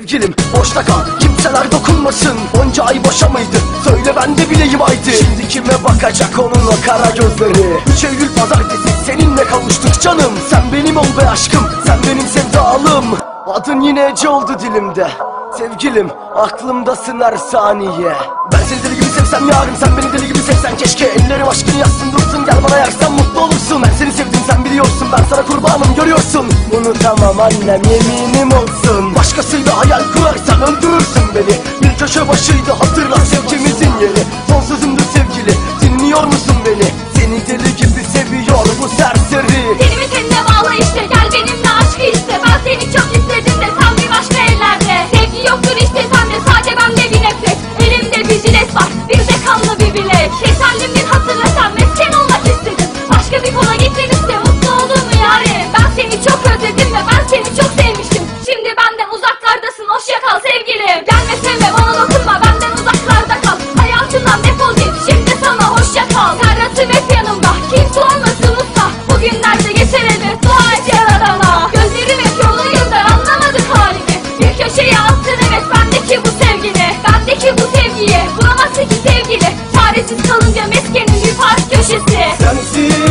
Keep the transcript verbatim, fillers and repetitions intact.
Sevgilim boşta kal, kimseler dokunmasın. Onca ay boşa mıydı? Söyle ben de bileyim haydi. Şimdi kime bakacak onun o kara gözleri? üç Eylül pazartesi seninle kavuştuk canım. Sen benim ol be aşkım, sen benim sevdalım. Adın yine Ece oldu dilimde. Sevgilim aklımdasın her saniye. Ben seni deli gibi sevsem yarın, sen beni deli gibi sevsen keşke. Ellerim aşkını yazsın dursun, gel bana yaksan mutlu olursun. Ben seni sevdim sen biliyorsun, ben sana kurbanım görüyorsun. Unutamam annem yeminim olsun. Başkasıyla hayal kurarsan öldürürsün beni. Bir köşe başıydı hatırla sevgimizin yeri. Sonsuzumdu sevgili, dinliyor musun beni? Seni deli gibi seviyor bu serseri. Tenimi tenine bağla işte, gel benimle aşkı iste. Ben seni çok istedim de sen bir başka ellerde. Sevgi yoktur işte sende, sadece bende bir nefret. Elimde bir jilet var, bir de kanlı bir bilek. Şekerlimdir hatırlasam mesken olmak istedim. Başka bir kola gitmedimse mutlu olur mu yarim? Ben seni çok özledim ve ben seni çok sevmiştim. Şimdi benden uzaklardasın, hoşça kal sevgilim. Gelme sevme bana dokunma, benden uzaklarda kal. Hayatımdan defol git, şimdi sana hoşça kal. Serhat'ım hep yanımda, kimse olmasın usta. Bugünler de geçer elbet, dua et yaradana. Gözlerim hep yoluyumda, anlamadık halini. Bir köşeye attın evet bendeki bu sevgini. Bendeki bu sevgiyi bulamazsın ki sevgili. Çaresiz kalınca meskenin bir park köşesi. Sensin